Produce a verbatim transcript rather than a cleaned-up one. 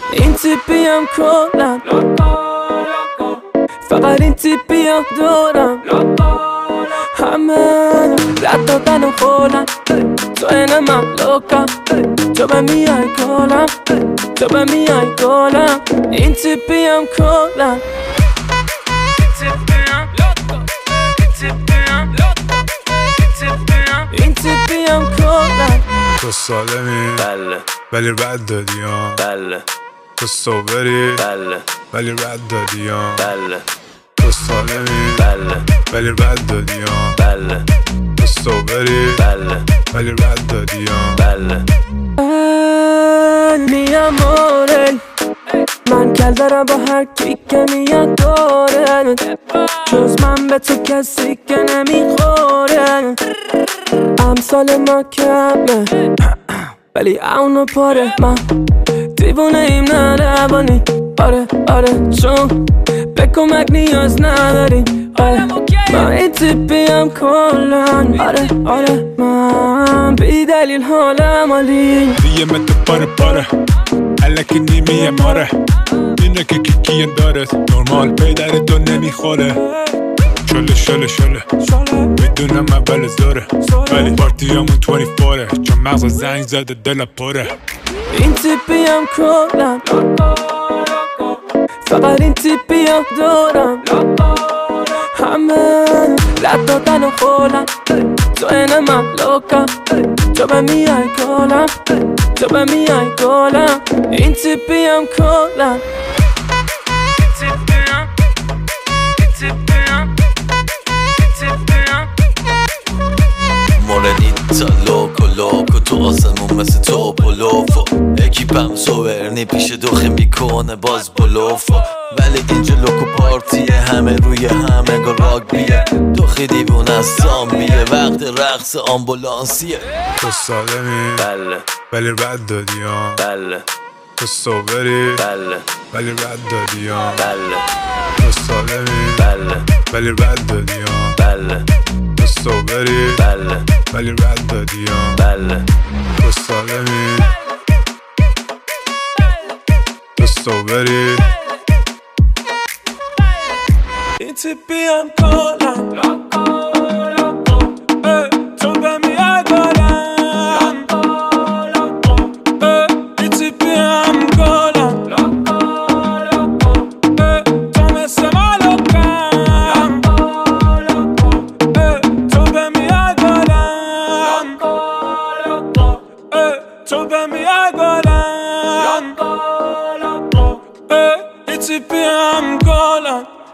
این تیپیم کلم، فقط این تیپیم دارم. همه رد دادن و خولم، تو اینه من لوکم، تو به میای گلم، تو به میای گلم. این تیپیم کلم، این تیپیم کلم. تو سالمی بله ولی رد دادی ها، بله تو صبری بله ولی رد دادی ها، بله تو سالمی بله ولی رد دادی ها، بله تو صبری بله ولی رد دادی ها. بله می amore، من کل دارم با هر کی که میاد دوره، جز من به تو کسی که نمیخوره. امثال ما کمه ولی اونو پاره، من دیوونه ایم نه روانی. آره آره چون به کمک نیاز نداریم. آره من این تیپیم کلن. آره آره من بی دلیل حالم عالی. دیگه من تو پاره پاره الکی نیمی ماره، اینه که کیکی دارت نرمال پیدر تو نمیخوره. شله شله شله میدونم اول زاره، ولی پارتی همون بیست و چهاره، چون مغز زنگ زده دل پره. این تیپیم کلم، فقط این تیپیم دارم. همه رد دادن و خولم، تو اینه من لوکم، تو به میای گلم، تو به میای گلم. این تیپیم کلم، این تیپیم، این تیپیم، این تیپیم. مورنیتا لوکو لوکو تو آسمون مثل تو بلوفو، اکیپم سوورنی پیش دوخه میکنه باز بلوفو. ولی اینجا لوکو پارتیه، همه روی همه گل راگبیه، دوخی دیوون از زامبیه، وقت رقص آمبولانسیه. تو سالمی بله ولی رد دادی ها، بله تو صبری بله ولی رد دادی ها، بله تو سالمی بله ولی رد دادی ها، بله تو صبری بله ولی رد دادی ها، بله تو سالمی تو صبری. این تیپیم کلم، تو به میای گلم. این تیپیم کلم، تو مثل مالکم، تو به میای گلم، تو به میای گلم. این تیپیم کلم.